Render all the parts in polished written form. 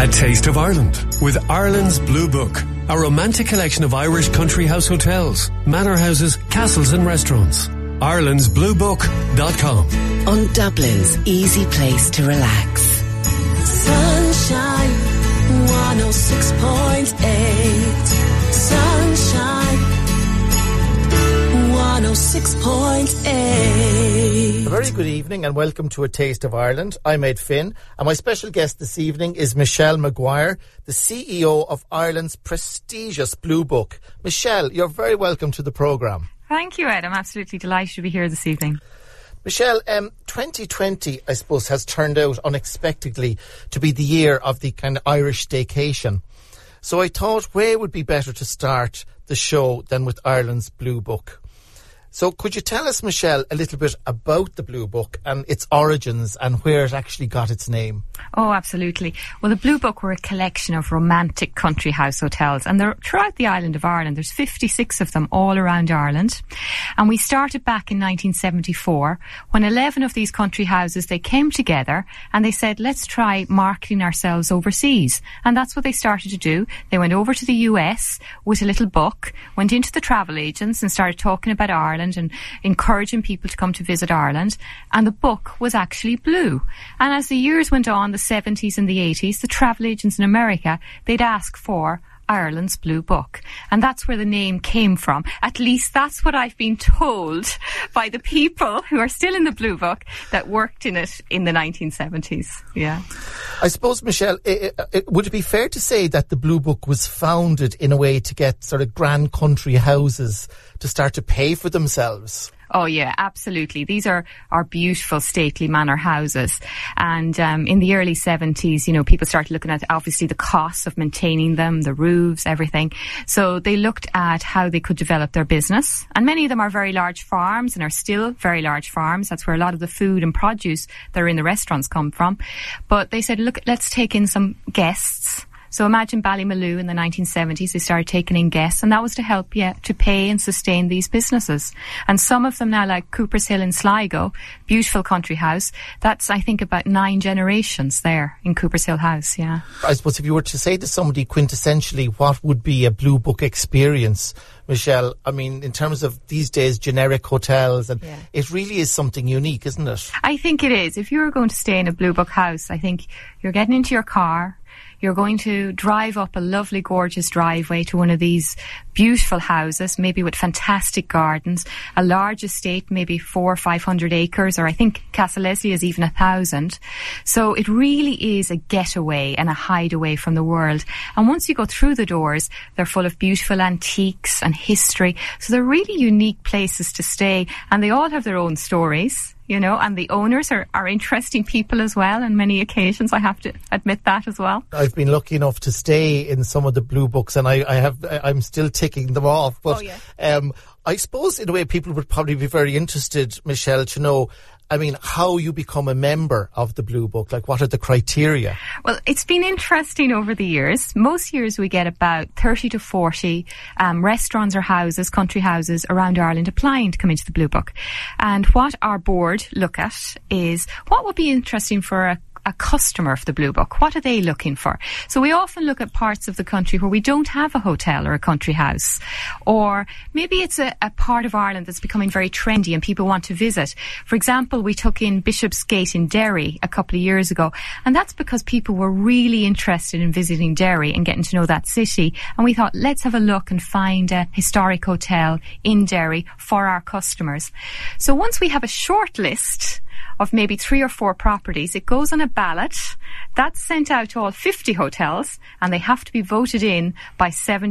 A Taste of Ireland with Ireland's Blue Book, a romantic collection of Irish country house hotels, manor houses, castles and restaurants. Ireland'sBlueBook.com. On Dublin's easy place to relax. Sunshine 106.8. Sunshine 106.8. A very good evening and welcome to A Taste of Ireland. I'm Ed Finn and my special guest this evening is Michelle Maguire, the CEO of Ireland's prestigious Blue Book. Michelle, you're very welcome to the programme. Thank you, Ed. I'm absolutely delighted to be here this evening. Michelle, 2020, I suppose, has turned out unexpectedly to be the year of the kind of Irish staycation. So I thought where would be better to start the show than with Ireland's Blue Book. So could you tell us, Michelle, a little bit about the Blue Book and its origins and where it actually got its name? Oh, absolutely. Well, the Blue Book were a collection of romantic country house hotels, and they're throughout the island of Ireland. There's 56 of them all around Ireland. And we started back in 1974 when 11 of these country houses, they came together and they said, let's try marketing ourselves overseas. And that's what they started to do. They went over to the US with a little book, went into the travel agents and started talking about Ireland and encouraging people to come to visit Ireland, and the book was actually blue. And as the years went on, the 70s and the 80s, the travel agents in America, they'd ask for Ireland's Blue Book, and that's where the name came from. At least that's what I've been told by the people who are still in the Blue Book that worked in it in the 1970s. Yeah. I suppose, Michelle, would it be fair to say that the Blue Book was founded in a way to get sort of grand country houses to start to pay for themselves? Oh, yeah, absolutely. These are our beautiful, stately manor houses. And in the early 70s, you know, people started looking at, obviously, the costs of maintaining them, the roofs, everything. So they looked at how they could develop their business. And many of them are very large farms and are still very large farms. That's where a lot of the food and produce that are in the restaurants come from. But they said, look, let's take in some guests. So imagine Ballymaloe in the 1970s, they started taking in guests, and that was to help, to pay and sustain these businesses. And some of them now, like Cooper's Hill in Sligo, beautiful country house, that's, I think, about 9 generations there in Cooper's Hill House, yeah. I suppose if you were to say to somebody quintessentially what would be a Blue Book experience, Michelle, I mean, in terms of these days generic hotels, and it really is something unique, isn't it? I think it is. If you're going to stay in a Blue Book house, I think you're getting into your car, you're going to drive up a lovely, gorgeous driveway to one of these beautiful houses, maybe with fantastic gardens, a large estate, maybe 400 or 500 acres, or I think Castle Leslie is even 1,000. So it really is a getaway and a hideaway from the world. And once you go through the doors, they're full of beautiful antiques and history. So they're really unique places to stay, and they all have their own stories. You know, and the owners are interesting people as well on many occasions. I have to admit that as well. I've been lucky enough to stay in some of the Blue Books, and I'm still ticking them off. But I suppose in a way people would probably be very interested, Michelle, to know, I mean, how you become a member of the Blue Book. Like, what are the criteria? Well, it's been interesting over the years. Most years we get about 30 to 40 restaurants or houses, country houses around Ireland applying to come into the Blue Book. And what our board look at is what would be interesting for a customer of the Blue Book. What are they looking for? So we often look at parts of the country where we don't have a hotel or a country house, or maybe it's a part of Ireland that's becoming very trendy and people want to visit. For example, we took in Bishopsgate in Derry a couple of years ago, and that's because people were really interested in visiting Derry and getting to know that city, and we thought, let's have a look and find a historic hotel in Derry for our customers. So once we have a short list of maybe 3 or 4 properties, it goes on a ballot that's sent out to all 50 hotels, and they have to be voted in by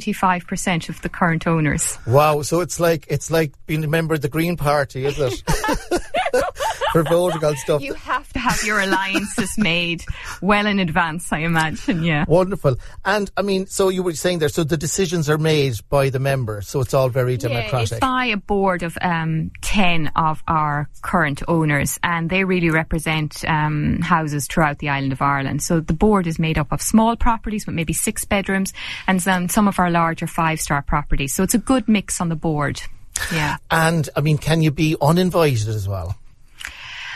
75% of the current owners. Wow, so it's like being a member of the Green Party, is it? For voting on stuff. You have to have your alliances made well in advance, I imagine, yeah. Wonderful. And, I mean, so you were saying there, so the decisions are made by the members, so it's all very democratic. Yeah, it's by a board of 10 of our current owners, and they really represent houses throughout the island of Ireland. So the board is made up of small properties with maybe 6 bedrooms, and then some of our larger 5-star properties. So it's a good mix on the board. Yeah. And, I mean, can you be uninvited as well?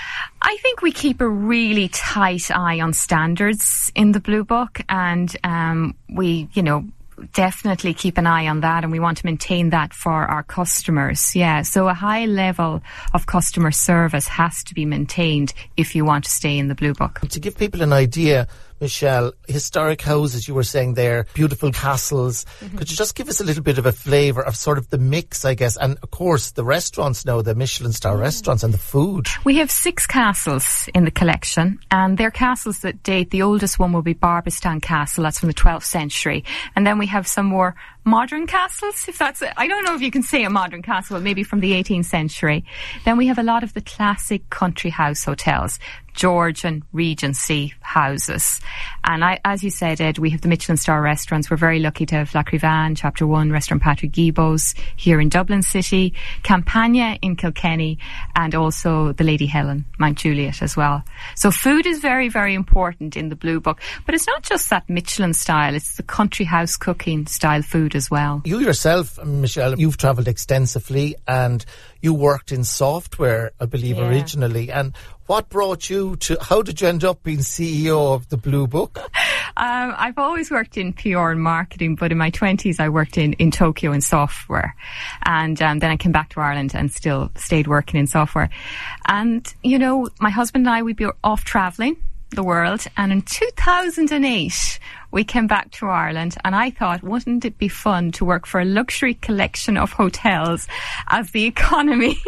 I think we keep a really tight eye on standards in the Blue Book, and we, definitely keep an eye on that, and we want to maintain that for our customers. Yeah, so a high level of customer service has to be maintained if you want to stay in the Blue Book. To give people an idea, Michelle, historic houses, you were saying there, beautiful castles. Mm-hmm. Could you just give us a little bit of a flavour of sort of the mix, I guess, and of course the restaurants now, the Michelin star restaurants, and the food? We have 6 castles in the collection, and they're castles that date. The oldest one will be Barbastan Castle, that's from the 12th century. And then we have some more modern castles, if that's it. I don't know if you can say a modern castle, but maybe from the 18th century. Then we have a lot of the classic country house hotels, Georgian Regency houses. And as you said, Ed, we have the Michelin star restaurants. We're very lucky to have La Crivan, Chapter 1, Restaurant Patrick Guibo's here in Dublin City, Campania in Kilkenny, and also the Lady Helen, Mount Juliet as well. So food is very, very important in the Blue Book. But it's not just that Michelin style, it's the country house cooking style food as well. You yourself, Michelle, you've travelled extensively and you worked in software, I believe, originally. And what brought you to, how did you end up being CEO of the Blue Book? I've always worked in PR and marketing, but in my 20s I worked in Tokyo in software. And then I came back to Ireland and still stayed working in software. And, my husband and I, we'd be off travelling the world, and in 2008 we came back to Ireland, and I thought, wouldn't it be fun to work for a luxury collection of hotels as the economy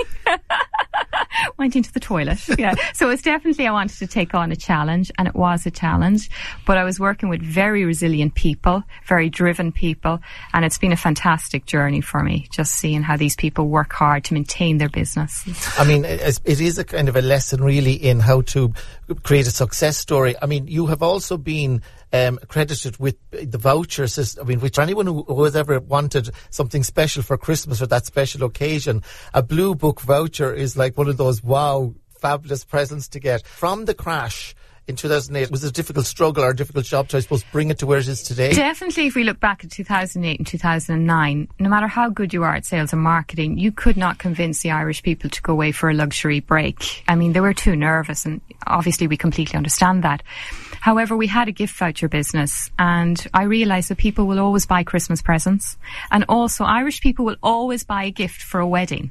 went into the toilet. Yeah. So it's definitely, I wanted to take on a challenge, and it was a challenge, but I was working with very resilient people, very driven people, and it's been a fantastic journey for me, just seeing how these people work hard to maintain their business. I mean, it is a kind of a lesson really in how to create a success story. I mean, you have also been credited with the voucher system. I mean, which anyone who has ever wanted something special for Christmas or that special occasion, a Blue Book voucher is like one of those wow, fabulous presents to get. From the crash in 2008, was it a difficult struggle or a difficult job to, I suppose, bring it to where it is today? Definitely, if we look back at 2008 and 2009, no matter how good you are at sales and marketing, you could not convince the Irish people to go away for a luxury break. I mean, they were too nervous, and obviously we completely understand that. However, we had a gift voucher business, and I realised that people will always buy Christmas presents, and also Irish people will always buy a gift for a wedding.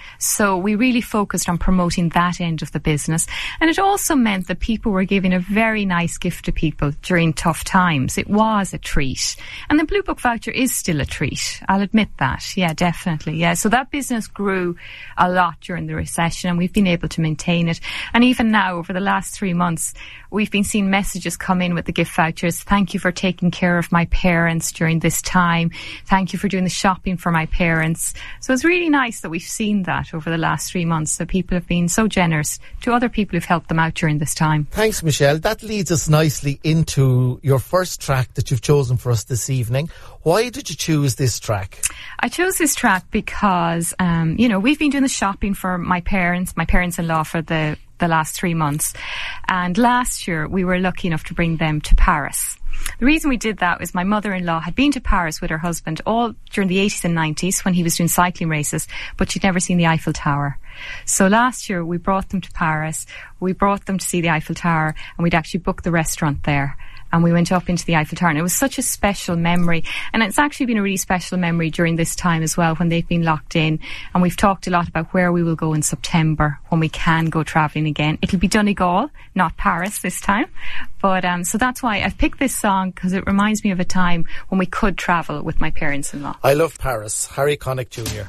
So we really focused on promoting that end of the business. And it also meant that people were giving a very nice gift to people during tough times. It was a treat. And the Blue Book voucher is still a treat. I'll admit that. Yeah, definitely. Yeah. So that business grew a lot during the recession, and we've been able to maintain it. And even now, over the last 3 months, we've been seeing messages come in with the gift vouchers. Thank you for taking care of my parents during this time. Thank you for doing the shopping for my parents. So it's really nice that we've seen that over the last 3 months. So people have been so generous to other people who've helped them out during this time. Thanks, Michelle. That leads us nicely into your first track that you've chosen for us this evening. Why did you choose this track? I chose this track because, we've been doing the shopping for my parents-in-law for the last 3 months. And last year we were lucky enough to bring them to Paris. The reason we did that was my mother-in-law had been to Paris with her husband all during the 80s and 90s when he was doing cycling races, but she'd never seen the Eiffel Tower. So last year we brought them to Paris, we brought them to see the Eiffel Tower, and we'd actually booked the restaurant there. And we went up into the Eiffel Tower, and it was such a special memory. And it's actually been a really special memory during this time as well, when they've been locked in. And we've talked a lot about where we will go in September when we can go travelling again. It'll be Donegal, not Paris this time. But so that's why I've picked this song, because it reminds me of a time when we could travel with my parents-in-law. I love Paris. Harry Connick Jr.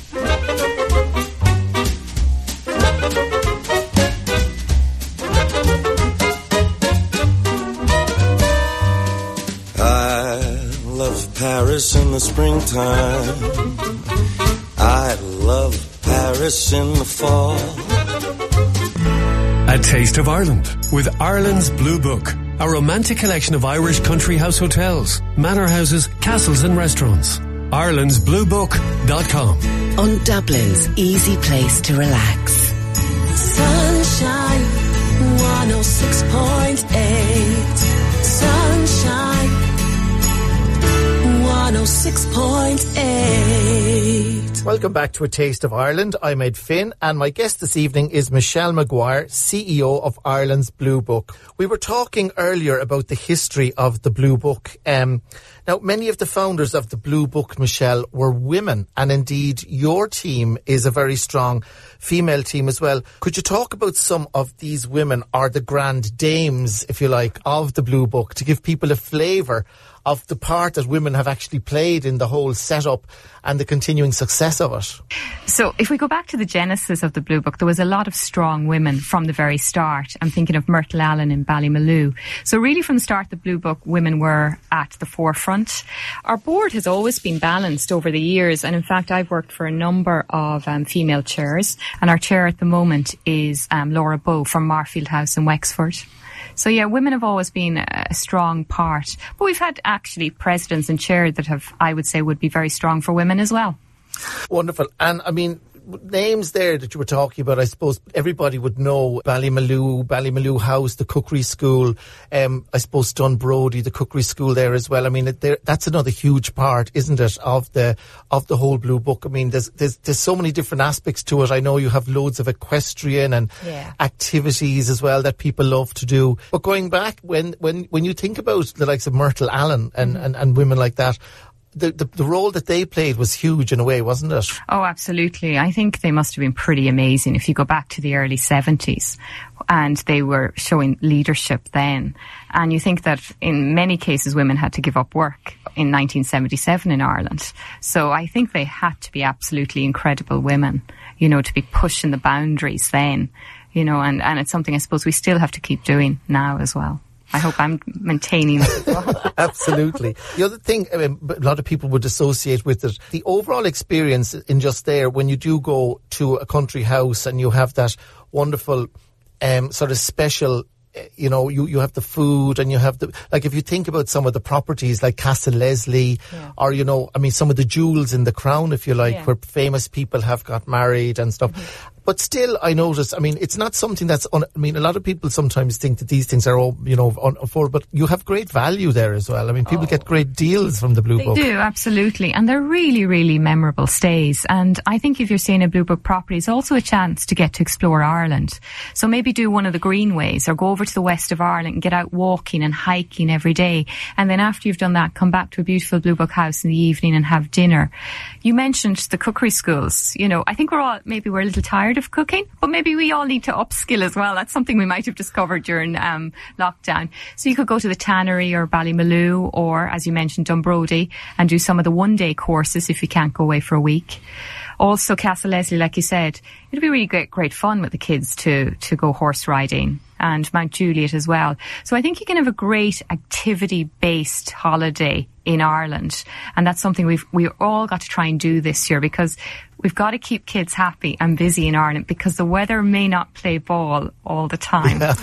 Paris in the springtime, I love Paris in the fall. A Taste of Ireland with Ireland's Blue Book, a romantic collection of Irish country house hotels, manor houses, castles and restaurants. Ireland'sBlueBook.com. On Dublin's easy place to relax. Sunshine 106.8. Sunshine 106.8. Welcome back to A Taste of Ireland. I'm Ed Finn, and my guest this evening is Michelle Maguire, CEO of Ireland's Blue Book. We were talking earlier about the history of the Blue Book. Now, many of the founders of the Blue Book, Michelle, were women, and indeed your team is a very strong female team as well. Could you talk about some of these women, or the grand dames, if you like, of the Blue Book, to give people a flavour of the part that women have actually played in the whole setup and the continuing success of it? So if we go back to the genesis of the Blue Book, there was a lot of strong women from the very start. I'm thinking of Myrtle Allen in Ballymaloe. So really from the start, the Blue Book, women were at the forefront. Our board has always been balanced over the years, and in fact I've worked for a number of female chairs, and our chair at the moment is Laura Bowe from Marfield House in Wexford. So yeah, women have always been a strong part. But we've had actually presidents and chairs that have, I would say, would be very strong for women as well. Wonderful. And I mean, names there that you were talking about, I suppose everybody would know Ballymaloe House, the Cookery School, I suppose Dunbrody, the Cookery School there as well. I mean, that's another huge part, isn't it, of the whole Blue Book. I mean, there's so many different aspects to it. I know you have loads of equestrian and activities as well that people love to do. But going back, when you think about the likes of Myrtle Allen and women like that, the role that they played was huge in a way, wasn't it? Oh, absolutely. I think they must have been pretty amazing if you go back to the early 70s, and they were showing leadership then. And you think that in many cases women had to give up work in 1977 in Ireland. So I think they had to be absolutely incredible women, you know, to be pushing the boundaries then, you know, and it's something I suppose we still have to keep doing now as well. I hope I'm maintaining it as well. Absolutely. The other thing, I mean, a lot of people would associate with it, the overall experience in just there, when you do go to a country house and you have that wonderful sort of special, you know, you have the food and you have the, like if you think about some of the properties like Castle Leslie or, you know, I mean, some of the jewels in the crown, if you like, where famous people have got married and stuff. Mm-hmm. But still, I notice, I mean, it's not something that's, I mean, a lot of people sometimes think that these things are all, you know, unaffordable, but you have great value there as well. I mean, people get great deals from the Blue Book. They do, absolutely. And they're really, really memorable stays. And I think if you're staying in a Blue Book property, it's also a chance to get to explore Ireland. So maybe do one of the greenways or go over to the west of Ireland and get out walking and hiking every day. And then after you've done that, come back to a beautiful Blue Book house in the evening and have dinner. You mentioned the cookery schools. You know, I think we're a little tired of cooking, but maybe we all need to upskill as well. That's something we might have discovered during lockdown. So you could go to the Tannery or Ballymaloe or, as you mentioned, Dunbrody, and do some of the one-day courses if you can't go away for a week. Also, Castle Leslie, like you said, it'd be really great fun with the kids to go horse riding, and Mount Juliet as well. So I think you can have a great activity-based holiday in Ireland, and that's something we all got to try and do this year, because we've got to keep kids happy and busy in Ireland, because the weather may not play ball all the time. Yeah,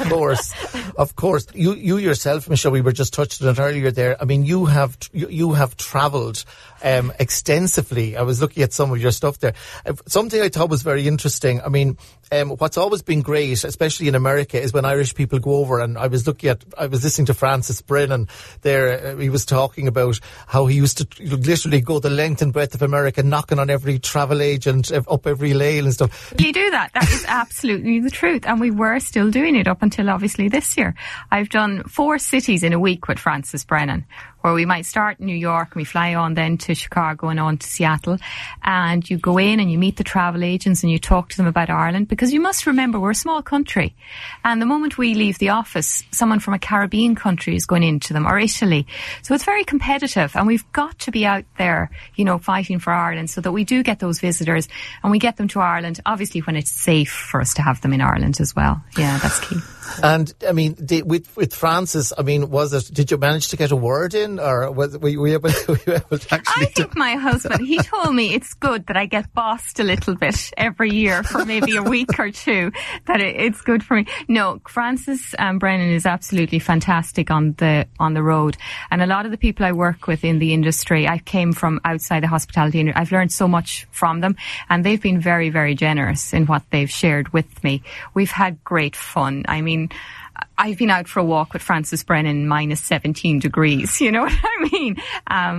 of course. You yourself, Michelle, we were just touching on it earlier there. I mean, you have travelled extensively. I was looking at some of your stuff there. Something I thought was very interesting. I mean, what's always been great, especially in America, is when Irish people go over, and I was listening to Francis Brennan there. He was talking about how he used to literally go the length and breadth of America, knocking on every travel agent up every lane and stuff. You do that. That is absolutely the truth. And we were still doing it up until obviously this year. I've done 4 cities in a week with Francis Brennan, where we might start in New York and we fly on then to Chicago and on to Seattle, and you go in and you meet the travel agents and you talk to them about Ireland, because you must remember we're a small country, and the moment we leave the office, someone from a Caribbean country is going into them, or Italy. So it's very competitive, and we've got to be out there, you know, fighting for Ireland, so that we do get those visitors and we get them to Ireland, obviously when it's safe for us to have them in Ireland as well. Yeah, that's key. And I mean, with Francis, I mean, did you manage to get a word in, or were you able to actually? I think my husband, he told me it's good that I get bossed a little bit every year for maybe a week or two, that it's good for me. No, Francis Brennan is absolutely fantastic on the road. And a lot of the people I work with in the industry, I came from outside the hospitality industry. I've learned so much from them, and they've been very, very generous in what they've shared with me. We've had great fun. I mean, I've been out for a walk with Francis Brennan, minus 17 degrees. You know what I mean?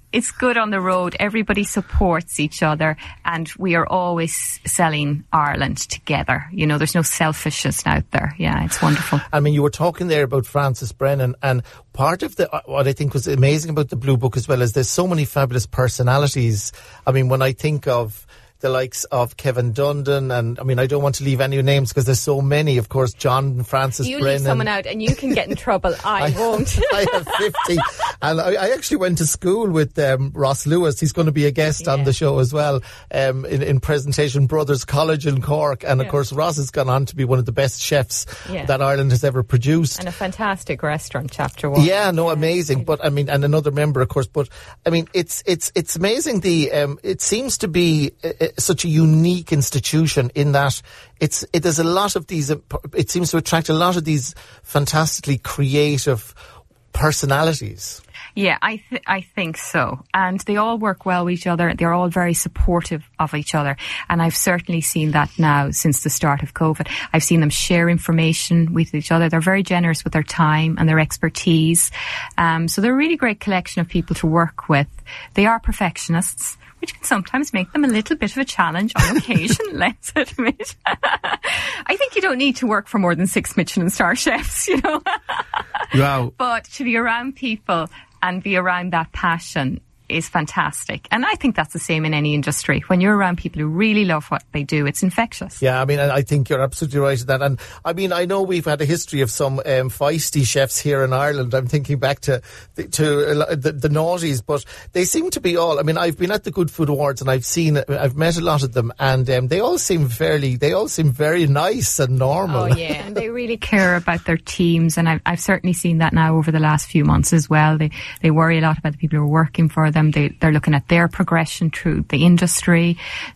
it's good on the road. Everybody supports each other, and we are always selling Ireland together. You know, there's no selfishness out there. Yeah, it's wonderful. I mean, you were talking there about Frances Brennan, and part of what I think was amazing about the Blue Book as well is there's so many fabulous personalities. I mean, when I think of the likes of Kevin Dundon, and I mean, I don't want to leave any names because there's so many. Of course, John and Frances Brennan. You leave someone out and you can get in trouble. I won't. I have 50. And I actually went to school with Ross Lewis. He's going to be a guest on the show as well, in Presentation Brothers College in Cork. And of course, Ross has gone on to be one of the best chefs that Ireland has ever produced. And a fantastic restaurant, Chapter 1. Yeah, no, amazing. But I mean, and another member, of course. But I mean, it's amazing. It seems to be such a unique institution in that there's a lot of these. It seems to attract a lot of these fantastically creative personalities. Yeah, I think so. And they all work well with each other. They're all very supportive of each other. And I've certainly seen that now since the start of COVID. I've seen them share information with each other. They're very generous with their time and their expertise. So they're a really great collection of people to work with. They are perfectionists, which can sometimes make them a little bit of a challenge on occasion, let's admit. I think you don't need to work for more than 6 Michelin star chefs, you know. Wow. But to be around people and be around that passion is fantastic. And I think that's the same in any industry. When you're around people who really love what they do, it's infectious. Yeah, I mean, I think you're absolutely right at that. And I mean, I know we've had a history of some feisty chefs here in Ireland. I'm thinking back to the Naughties, but they seem to be all, I mean, I've been at the Good Food Awards and I've met a lot of them, and they all seem very nice and normal. Oh yeah, and they really care about their teams, and I've certainly seen that now over the last few months as well. They worry a lot about the people who are working for them. They're looking at their progression through the industry.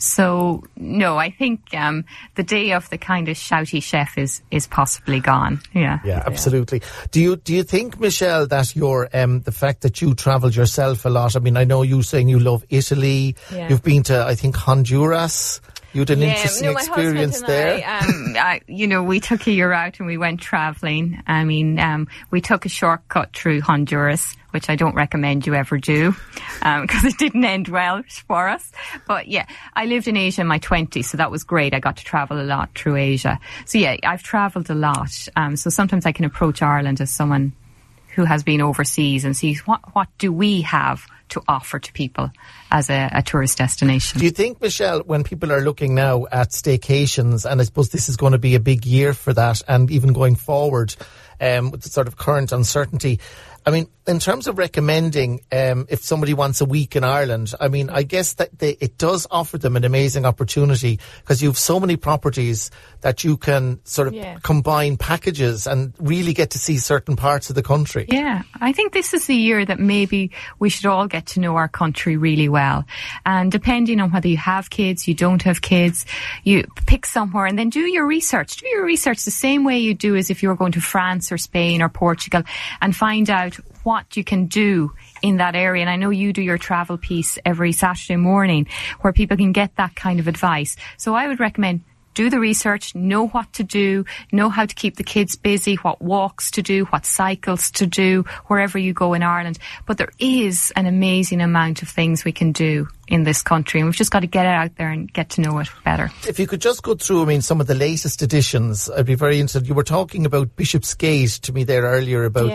So, no, I think the day of the kind of shouty chef is possibly gone. Yeah. Yeah, absolutely. Do you think, Michelle, that your the fact that you travelled yourself a lot, I mean, I know you saying you love Italy. Yeah. You've been to, I think, Honduras. You had an interesting experience there. We took a year out and we went travelling. I mean, we took a shortcut through Honduras, which I don't recommend you ever do, because it didn't end well for us. But yeah, I lived in Asia in my 20s, so that was great. I got to travel a lot through Asia. So yeah, I've travelled a lot. So sometimes I can approach Ireland as someone who has been overseas and see what do we have to offer to people as a tourist destination. Do you think, Michelle, when people are looking now at staycations, and I suppose this is going to be a big year for that, and even going forward with the sort of current uncertainty, I mean, in terms of recommending, if somebody wants a week in Ireland, I mean, I guess that it does offer them an amazing opportunity, because you have so many properties that you can sort of combine packages and really get to see certain parts of the country. Yeah, I think this is the year that maybe we should all get to know our country really well. And depending on whether you have kids, you don't have kids, you pick somewhere and then do your research. Do your research the same way you do as if you were going to France or Spain or Portugal, and find out what you can do in that area. And I know you do your travel piece every Saturday morning where people can get that kind of advice. So I would recommend do the research, know what to do, know how to keep the kids busy, what walks to do, what cycles to do, wherever you go in Ireland. But there is an amazing amount of things we can do in this country, and we've just got to get it out there and get to know it better. If you could just go through, I mean, some of the latest editions, I'd be very interested. You were talking about Bishopsgate to me there earlier about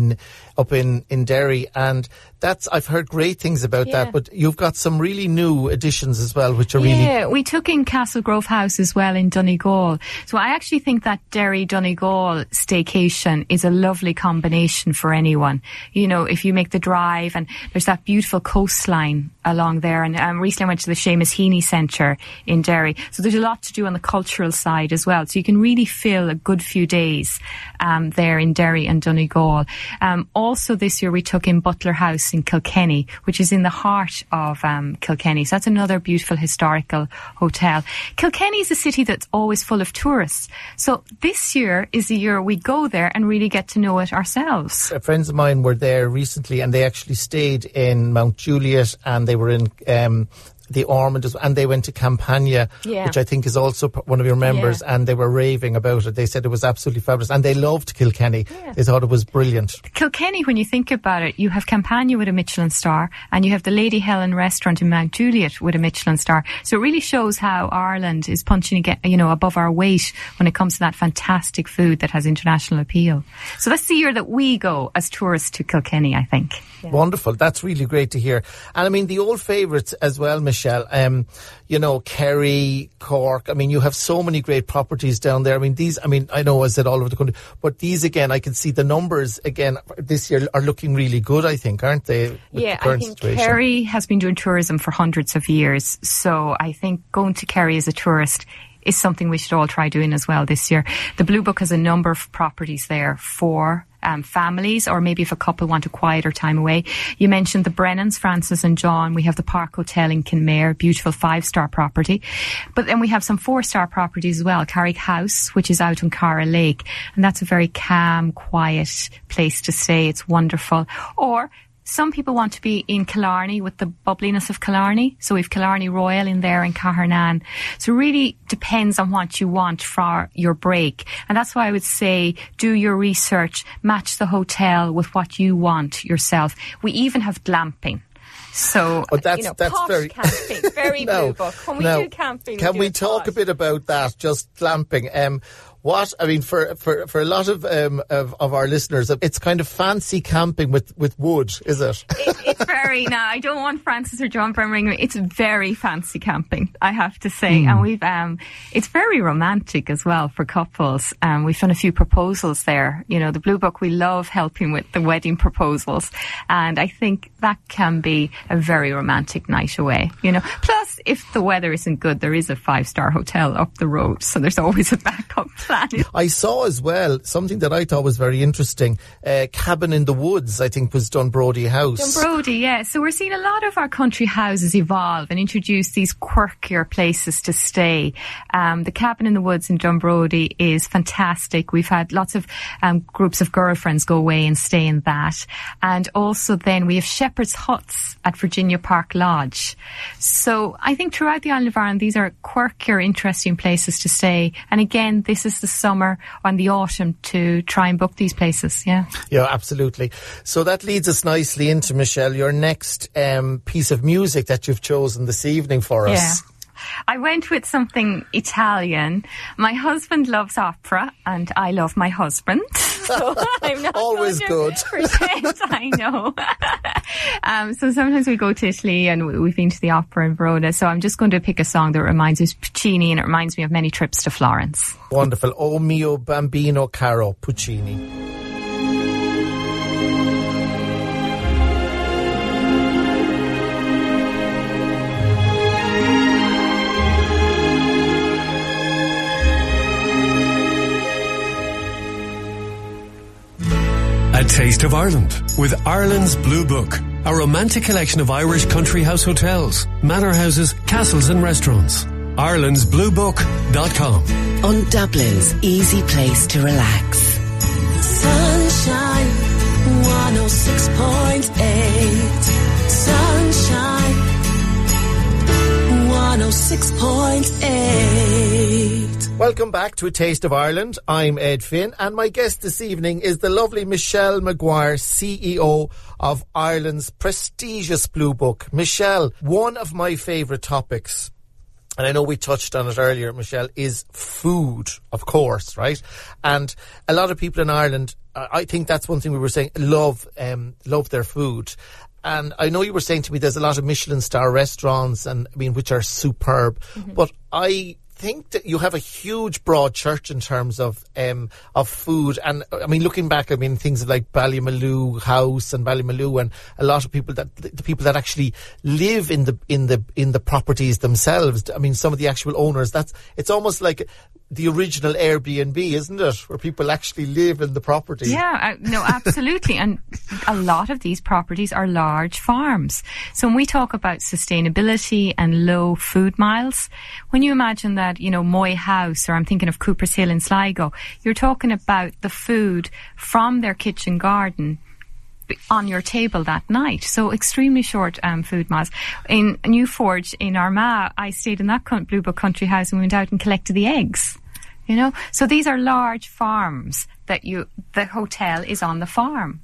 up in Derry, and that's, I've heard great things about that, but you've got some really new additions as well, which are really... Yeah, we took in Castle Grove House as well in Donegal. So I actually think that Derry-Donegal staycation is a lovely combination for anyone. You know, if you make the drive, and there's that beautiful coastline along there, and recently I went to the Seamus Heaney Centre in Derry. So there's a lot to do on the cultural side as well. So you can really fill a good few days there in Derry and Donegal. Also this year we took in Butler House in Kilkenny, which is in the heart of Kilkenny. So that's another beautiful historical hotel. Kilkenny is a city that's always full of tourists. So this year is the year we go there and really get to know it ourselves. Friends of mine were there recently, and they actually stayed in Mount Juliet, and they were in the Ormond, and they went to Campania, which I think is also one of your members, and they were raving about it. They said it was absolutely fabulous, and they loved Kilkenny. They thought it was brilliant. Kilkenny, when you think about it, you have Campania with a Michelin star, and you have the Lady Helen restaurant in Mount Juliet with a Michelin star. So it really shows how Ireland is punching again, above our weight when it comes to that fantastic food that has international appeal. So that's the year that we go as tourists to Kilkenny, I think. Yeah. Wonderful. That's really great to hear. And I mean, the old favourites as well, Michelle, Kerry, Cork. I mean, you have so many great properties down there. I know I said all over the country, but these again, I can see the numbers again this year are looking really good, I think, aren't they? Yeah, I think Kerry has been doing tourism for hundreds of years. So I think going to Kerry as a tourist is something we should all try doing as well this year. The Blue Book has a number of properties there for families, or maybe if a couple want a quieter time away. You mentioned the Brennans, Francis and John. We have the Park Hotel in Kinmare, beautiful 5-star property. But then we have some 4-star properties as well. Carrick House, which is out on Cara Lake, and that's a very calm, quiet place to stay. It's wonderful. Or some people want to be in Killarney with the bubbliness of Killarney. So we've Killarney Royal in there in Cahernan. So it really depends on what you want for your break. And that's why I would say do your research, match the hotel with what you want yourself. We even have glamping. So, that's posh very camping, very Blue Book. When we do camping, can we talk a bit about that, just glamping? For a lot of our listeners, it's kind of fancy camping with wood, is it? It's very, no, I don't want Francis or John Bramring. It's very fancy camping, I have to say. And we've, it's very romantic as well for couples. We've done a few proposals there. The Blue Book, we love helping with the wedding proposals. And I think that can be a very romantic night away, Plus, if the weather isn't good, there is a 5-star hotel up the road. So there's always a backup plan. I saw as well something that I thought was very interesting. Cabin in the Woods, I think, was Dunbrody House. Dunbrody, yeah. So we're seeing a lot of our country houses evolve and introduce these quirkier places to stay. The Cabin in the Woods in Dunbrody is fantastic. We've had lots of groups of girlfriends go away and stay in that. And also then we have Shepherd's Huts at Virginia Park Lodge. So I think throughout the island of Ireland, these are quirkier, interesting places to stay. And again, this is the summer and the autumn to try and book these places. Yeah, absolutely. So that leads us nicely into, Michelle, your next piece of music that you've chosen this evening for us. I went with something Italian. My husband loves opera and I love my husband. So I'm not always good. Pretend I know. So sometimes we go to Italy and we've been to the opera in Verona. So I'm just going to pick a song that reminds us of Puccini, and it reminds me of many trips to Florence. Wonderful. O mio bambino caro, Puccini. A Taste of Ireland with Ireland's Blue Book, a romantic collection of Irish country house hotels, manor houses, castles and restaurants. Ireland'sBlueBook.com. On Dublin's easy place to relax. Sunshine 106.8. Sunshine 106.8. Welcome back to A Taste of Ireland. I'm Ed Finn, and my guest this evening is the lovely Michelle Maguire, CEO of Ireland's prestigious Blue Book. Michelle, one of my favourite topics, and I know we touched on it earlier, Michelle, is food, of course, right? And a lot of people in Ireland, I think that's one thing we were saying, love their food. And I know you were saying to me there's a lot of Michelin star restaurants, and which are superb, but I think that you have a huge broad church in terms of food. And looking back, things like Ballymaloe House and Ballymaloe, and a lot of people the people that actually live in the properties themselves. Some of the actual owners. It's almost like the original Airbnb, isn't it? Where people actually live in the property. Yeah, no, absolutely. And a lot of these properties are large farms. So when we talk about sustainability and low food miles, when you imagine that, Moy House, or I'm thinking of Cooper's Hill in Sligo, you're talking about the food from their kitchen garden on your table that night. So extremely short food miles. In New Forge, in Armagh, I stayed in that Blue Book Country House and we went out and collected the eggs. You know, so these are large farms that the hotel is on the farm,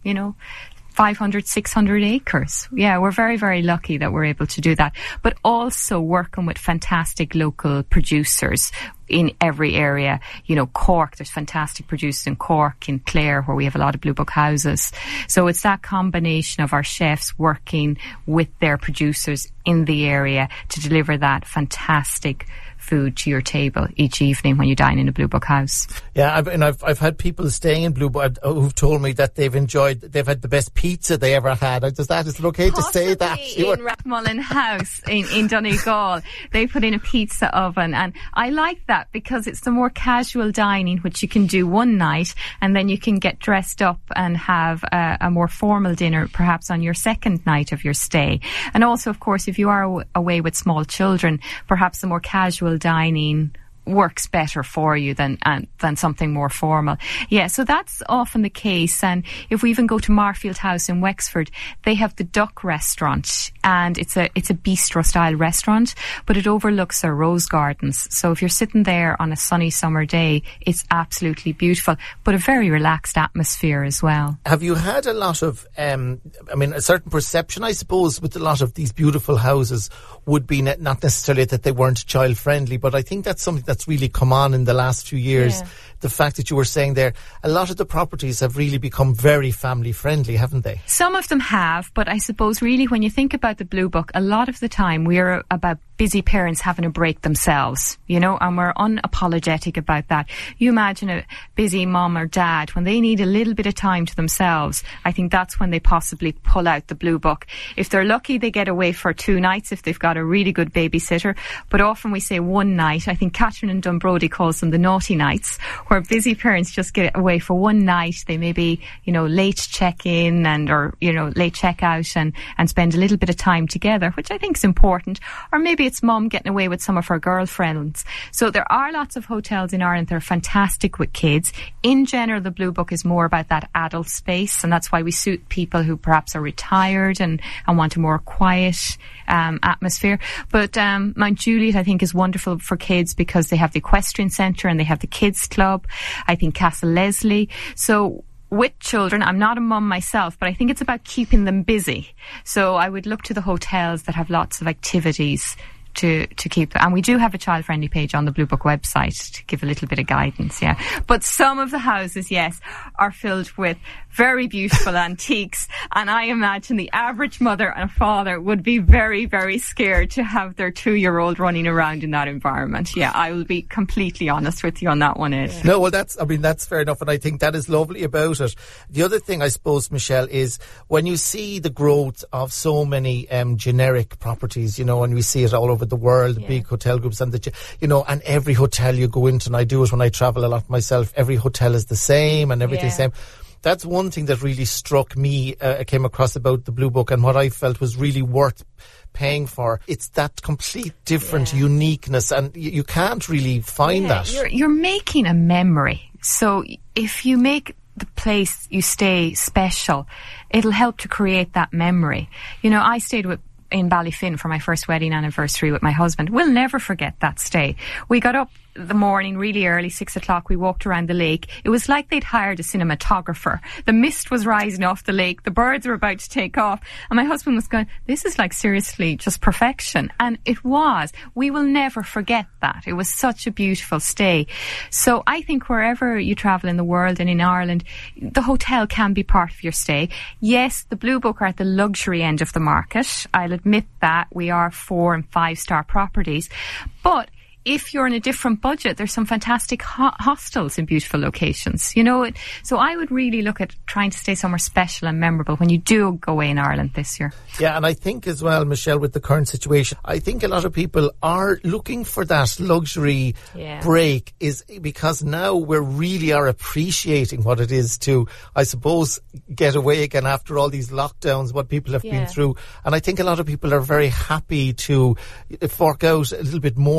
500, 600 acres. Yeah, we're very, very lucky that we're able to do that. But also working with fantastic local producers in every area. Cork, there's fantastic producers in Cork, in Clare, where we have a lot of Blue Book houses. So it's that combination of our chefs working with their producers in the area to deliver that fantastic food to your table each evening when you dine in a Blue Book house. Yeah, I've had people staying in Blue Book who've told me that they've had the best pizza they ever had. Is it okay to say that? In Rathmullen House in Donegal, they put in a pizza oven, and I like that because it's the more casual dining which you can do one night, and then you can get dressed up and have a more formal dinner perhaps on your second night of your stay. And also, of course, if you are away with small children, perhaps the more casual dining works better for you than something more formal. Yeah, so that's often the case. And if we even go to Marfield House in Wexford, they have the Duck restaurant, and it's a bistro style restaurant, but it overlooks their rose gardens. So if you're sitting there on a sunny summer day, it's absolutely beautiful, but a very relaxed atmosphere as well. Have you had a lot of a certain perception, I suppose, with a lot of these beautiful houses would be not necessarily that they weren't child friendly, but I think that's something that's really come on in the last few years. Yeah. The fact that you were saying there, a lot of the properties have really become very family friendly, haven't they? Some of them have, but I suppose really when you think about the Blue Book, a lot of the time we're about busy parents having a break themselves, and we're unapologetic about that. You imagine a busy mom or dad, when they need a little bit of time to themselves, I think that's when they possibly pull out the Blue Book. If they're lucky, they get away for 2 nights if they've got a really good babysitter, but often we say one night. I think Catherine and Dunbrody calls them the naughty nights, where busy parents just get away for one night. They may be, late check-in or late check-out and spend a little bit of time together, which I think is important. Or maybe it's mum getting away with some of her girlfriends. So there are lots of hotels in Ireland that are fantastic with kids. In general, the Blue Book is more about that adult space, and that's why we suit people who perhaps are retired and want a more quiet atmosphere. But Mount Juliet, I think, is wonderful for kids because they have the equestrian centre and they have the kids club. I think Castle Leslie. So with children, I'm not a mum myself, but I think it's about keeping them busy. So I would look to the hotels that have lots of activities to keep. And we do have a child-friendly page on the Blue Book website to give a little bit of guidance, yeah. But some of the houses, yes, are filled with very beautiful antiques, and I imagine the average mother and father would be very, very scared to have their 2-year-old running around in that environment. Yeah, I will be completely honest with you on that one, Ed. No, well, that's fair enough, and I think that is lovely about it. The other thing, I suppose, Michelle, is when you see the growth of so many generic properties, and we see it all over the world, the big hotel groups, and and every hotel you go into, and I do it when I travel a lot myself, every hotel is the same and everything's the same. That's one thing that really struck me, I came across about the Blue Book, and what I felt was really worth paying for. It's that complete different uniqueness, and you can't really find that. You're making a memory. So if you make the place you stay special, it'll help to create that memory. I stayed in Ballyfin for my first wedding anniversary with my husband. We'll never forget that stay. We got up the morning really early, 6 o'clock. We walked around the lake. It was like they'd hired a cinematographer. The mist was rising off the lake. The birds were about to take off. And my husband was going, this is like seriously just perfection. And it was. We will never forget that. It was such a beautiful stay. So I think wherever you travel in the world and in Ireland, the hotel can be part of your stay. Yes, the Blue Book are at the luxury end of the market. I'll admit that. We are 4- and 5-star properties. But if you're in a different budget, there's some fantastic hostels in beautiful locations, So I would really look at trying to stay somewhere special and memorable when you do go away in Ireland this year. Yeah, and I think as well, Michelle, with the current situation, I think a lot of people are looking for that luxury break, is because now we really are appreciating what it is to, I suppose, get away again after all these lockdowns, what people have been through. And I think a lot of people are very happy to fork out a little bit more for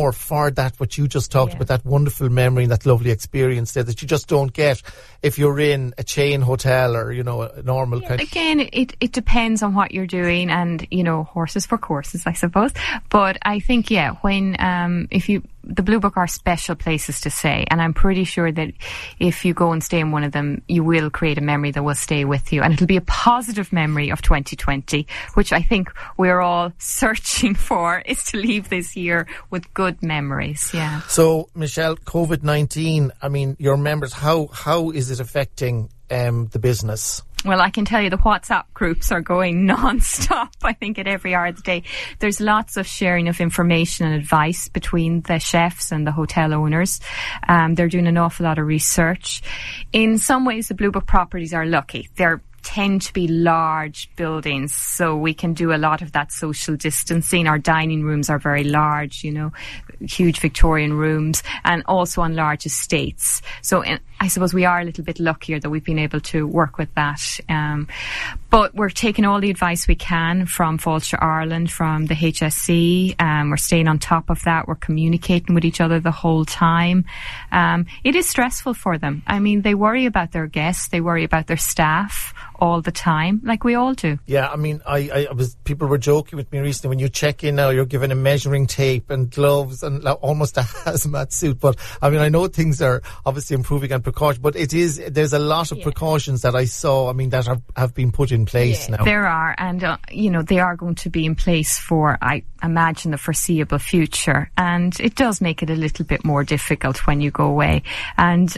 are that what you just talked about, that wonderful memory and that lovely experience there that you just don't get if you're in a chain hotel or, you know, a normal kind of... Again, it depends on what you're doing and, you know, horses for courses, I suppose. But I think, when, the Blue Book are special places to stay, and I'm pretty sure that if you go and stay in one of them, you will create a memory that will stay with you, and it'll be a positive memory of 2020, which I think we're all searching for, is to leave this year with good memories. Yeah. So, Michelle, COVID-19, I mean, your members, how is it affecting the business? Well, I can tell you the WhatsApp groups are going non-stop, I think, at every hour of the day. There's lots of sharing of information and advice between the chefs and the hotel owners. They're doing an awful lot of research. In some ways, the Blue Book properties are lucky. They're tend to be large buildings, so we can do a lot of that social distancing. Our dining rooms are very large, you know, huge Victorian rooms, and also on large estates. So I suppose we are a little bit luckier that we've been able to work with that. But we're taking all the advice we can from Fáilte Ireland, from the HSE. We're staying on top of that. We're communicating with each other the whole time. It is stressful for them. I mean, they worry about their guests. They worry about their staff all the time, like we all do. Yeah, I mean, people were joking with me recently, when you check in now, you're given a measuring tape and gloves and almost a hazmat suit. But I mean, I know things are obviously improving and precaution, but there's a lot of precautions that I saw, I mean, that have been put in place now. There are, and they are going to be in place for, I imagine, the foreseeable future. And it does make it a little bit more difficult when you go away. And,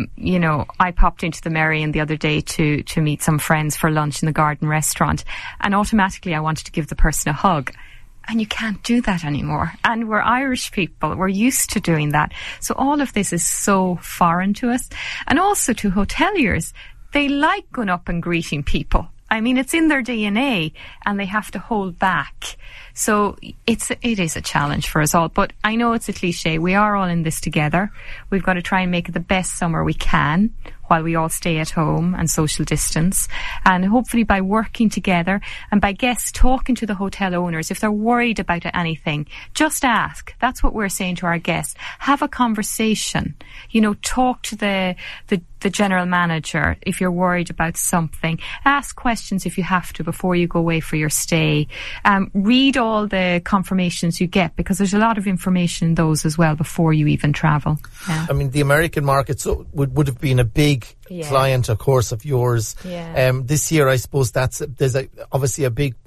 I popped into the Merrion the other day to meet some friends for lunch in the Garden restaurant, and automatically I wanted to give the person a hug. And you can't do that anymore. And we're Irish people. We're used to doing that. So all of this is so foreign to us. And also to hoteliers, they like going up and greeting people. I mean, it's in their DNA, and they have to hold back. So it is a challenge for us all. But I know it's a cliche. We are all in this together. We've got to try and make it the best summer we can while we all stay at home and social distance. And hopefully by working together and by guests talking to the hotel owners, if they're worried about anything, just ask. That's what we're saying to our guests. Have a conversation. Talk to the general manager if you're worried about something. Ask questions if you have to before you go away for your stay. Read all the confirmations you get, because there's a lot of information in those as well before you even travel. Yeah. I mean, the American market would have been a big client, of course, of yours. Yeah. This year, I suppose there's obviously a big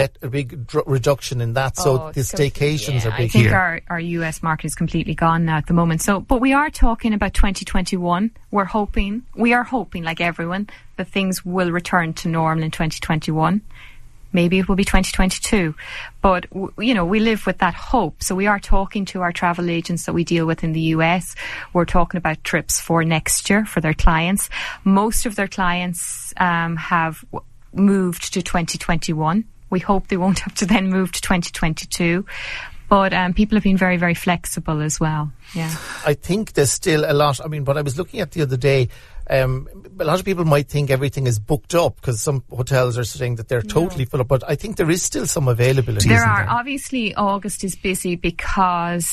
reduction in that. So the staycations are big here. I think our US market is completely gone now at the moment. So, but we are talking about 2021. We are hoping, like everyone, that things will return to normal in 2021. Maybe it will be 2022. But, we live with that hope. So we are talking to our travel agents that we deal with in the US. We're talking about trips for next year for their clients. Most of their clients have moved to 2021. We hope they won't have to then move to 2022. But people have been very, very flexible as well. Yeah. I think there's still a lot. I mean, what I was looking at the other day, a lot of people might think everything is booked up, because some hotels are saying that they're totally full up. But I think there is still some availability. There are. Obviously, August is busy because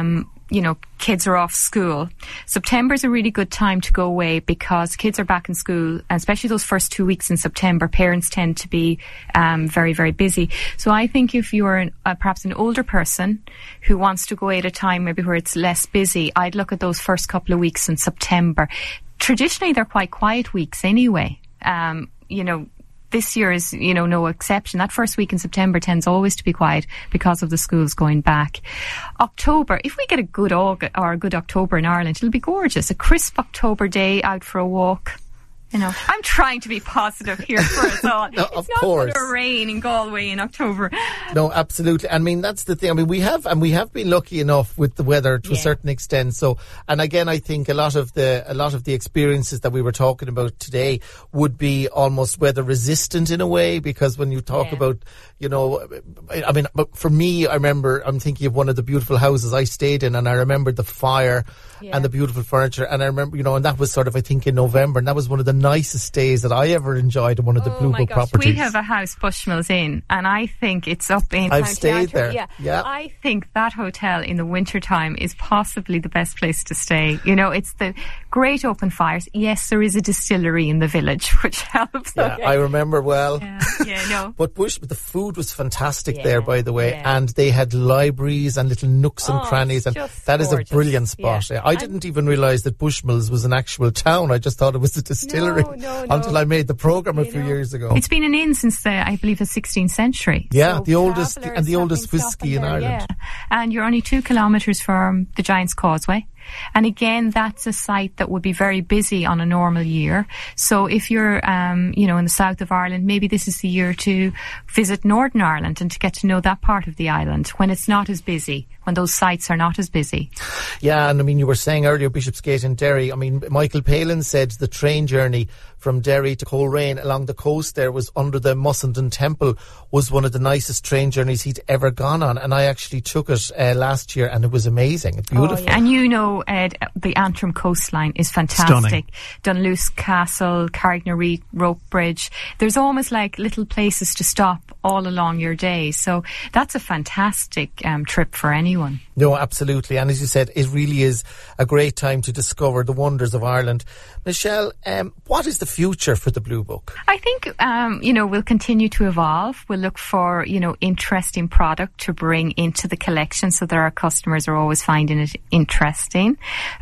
kids are off school. September is a really good time to go away because kids are back in school, and especially those first 2 weeks in September, parents tend to be very, very busy. So I think if you're perhaps an older person who wants to go away at a time maybe where it's less busy, I'd look at those first couple of weeks in September. Traditionally, they're quite quiet weeks anyway. This year is, no exception. That first week in September tends always to be quiet because of the schools going back. October, if we get a good August or a good October in Ireland, it'll be gorgeous. A crisp October day out for a walk. I'm trying to be positive here for us all. No, it's not going to rain in Galway in October. No, absolutely. I mean, that's the thing. I mean, we have been lucky enough with the weather to a certain extent. So, and again, I think a lot of the experiences that we were talking about today would be almost weather resistant in a way, because when you talk about, I mean, but for me, I'm thinking of one of the beautiful houses I stayed in, and I remember the fire and the beautiful furniture, and I remember, and that was sort of, I think, in November, and that was one of the nicest stays that I ever enjoyed in one of the Blue Book properties. We have a house, Bushmills Inn, and I think it's up in I've County stayed Antrim. there. Yeah. I think that hotel in the wintertime is possibly the best place to stay. You know, it's the great open fires. Yes, there is a distillery in the village, which helps. Yeah, I remember well. No. But the food was fantastic there, by the way, and they had libraries and little nooks and crannies, and that is a brilliant spot. Yeah. I didn't even realise that Bushmills was an actual town. I just thought it was a distillery until I made the programme a few years ago. It's been an inn since I believe the 16th century. Yeah, so the oldest whiskey in Ireland. Yeah. And you're only 2 kilometres from the Giant's Causeway. And again, that's a site that would be very busy on a normal year. So if you're, in the south of Ireland, maybe this is the year to visit Northern Ireland and to get to know that part of the island when it's not as busy, when those sites are not as busy. Yeah, and I mean, you were saying earlier Bishopsgate and Derry. I mean, Michael Palin said the train journey from Derry to Coleraine along the coast there was under the Mussenden Temple was one of the nicest train journeys he'd ever gone on. And I actually took it last year and it was amazing. It's beautiful. Oh, yeah. And you know, Ed, the Antrim coastline is fantastic. Stunning. Dunluce Castle, Carrignaree, Rope Bridge. There's almost like little places to stop all along your day. So that's a fantastic trip for anyone. No, absolutely. And as you said, it really is a great time to discover the wonders of Ireland. Michelle, what is the future for the Blue Book? I think, we'll continue to evolve. We'll look for, interesting product to bring into the collection so that our customers are always finding it interesting.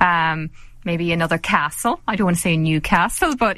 Maybe another castle. I don't want to say a new castle, but,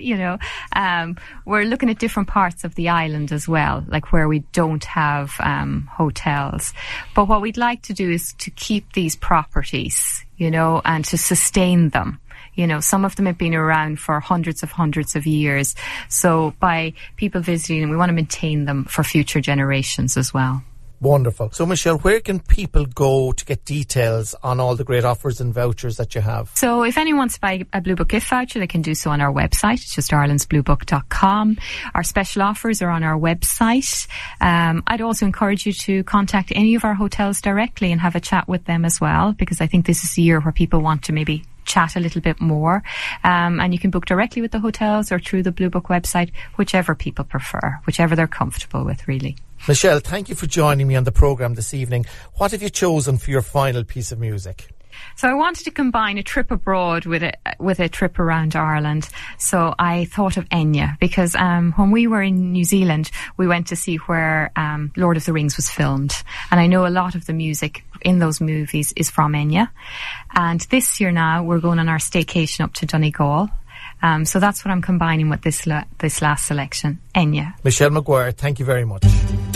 we're looking at different parts of the island as well, like where we don't have hotels. But what we'd like to do is to keep these properties, and to sustain them. Some of them have been around for hundreds of years. So by people visiting, we want to maintain them for future generations as well. Wonderful. So, Michelle, where can people go to get details on all the great offers and vouchers that you have? So if anyone wants to buy a Blue Book gift voucher, they can do so on our website. It's just irelandsbluebook.com. Our special offers are on our website. I'd also encourage you to contact any of our hotels directly and have a chat with them as well, because I think this is the year where people want to maybe chat a little bit more. And you can book directly with the hotels or through the Blue Book website, whichever people prefer, whichever they're comfortable with, really. Michelle, thank you for joining me on the programme this evening. What have you chosen for your final piece of music? So I wanted to combine a trip abroad with a trip around Ireland. So I thought of Enya because when we were in New Zealand, we went to see where Lord of the Rings was filmed. And I know a lot of the music in those movies is from Enya. And this year now, we're going on our staycation up to Donegal. So that's what I'm combining with this last selection, Enya. Michelle Maguire, thank you very much.